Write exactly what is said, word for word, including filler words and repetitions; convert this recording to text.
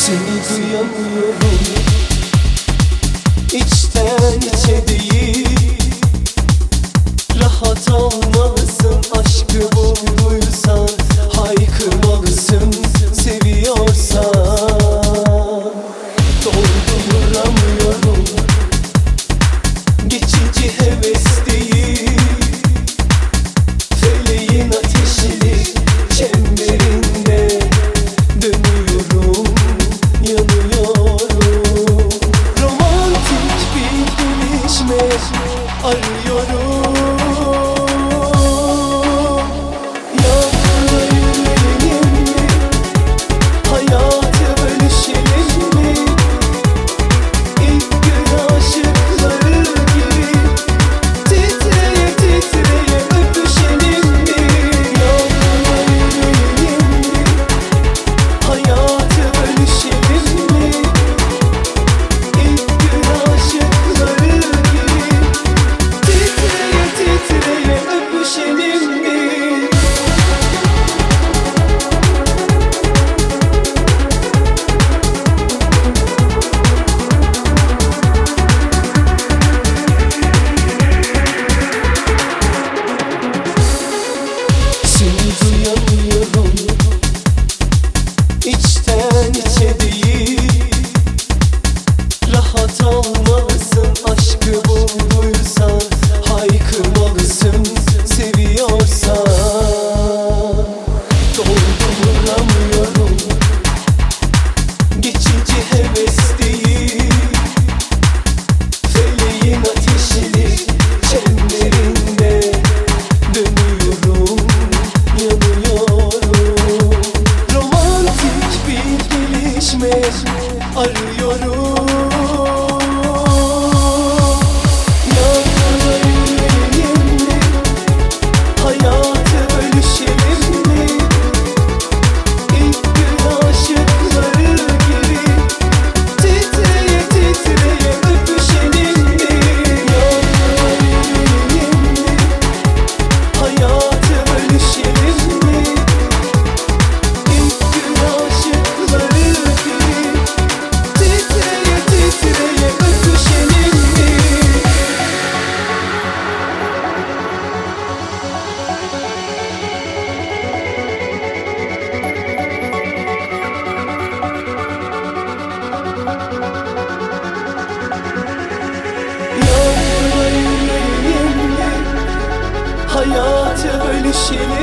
Seni duyamıyorum, içten içe değil. Rahat olmalısın, aşkı bulduysan haykırmalısın, seviyorsan. Dolduramıyorum, geçici heves değil. Feleğin ateşli çemberinde dönüyorum, yanıyorum. Romantik bir gelişme arıyorum. Yanına yürüyelim mi? Hayatı bölüşelim mi? İlk gün aşıkları gibi titreye titreye öpüşelim mi? Yanına yürüyelim mi? Hayatı bölüşelim mi? İlk gün aşıkları gibi titreye titreye öpüşelim mi? Seni duyamıyorum, içten içe değil. Rahat olmalısın, aşkı bulduysan haykırmalısın, seviyorsan. Dolduramıyorum, geçici heves değil. Feleğin ateşli çemberinde dönüyorum, yanıyorum. Romantik bir gelişme arıyorum. Yanına yürüyelim mi? Hayatı bölüşelim mi? İlk gün aşıkları gibi titreye titreye öpüşelim mi? Yanına yürüyelim mi? Hayatı bölüşelim mi? İlk gün aşıkları gibi titreye titreye öpüşelim mi? Yanına yürüyelim mi? Hayatı bölüşelim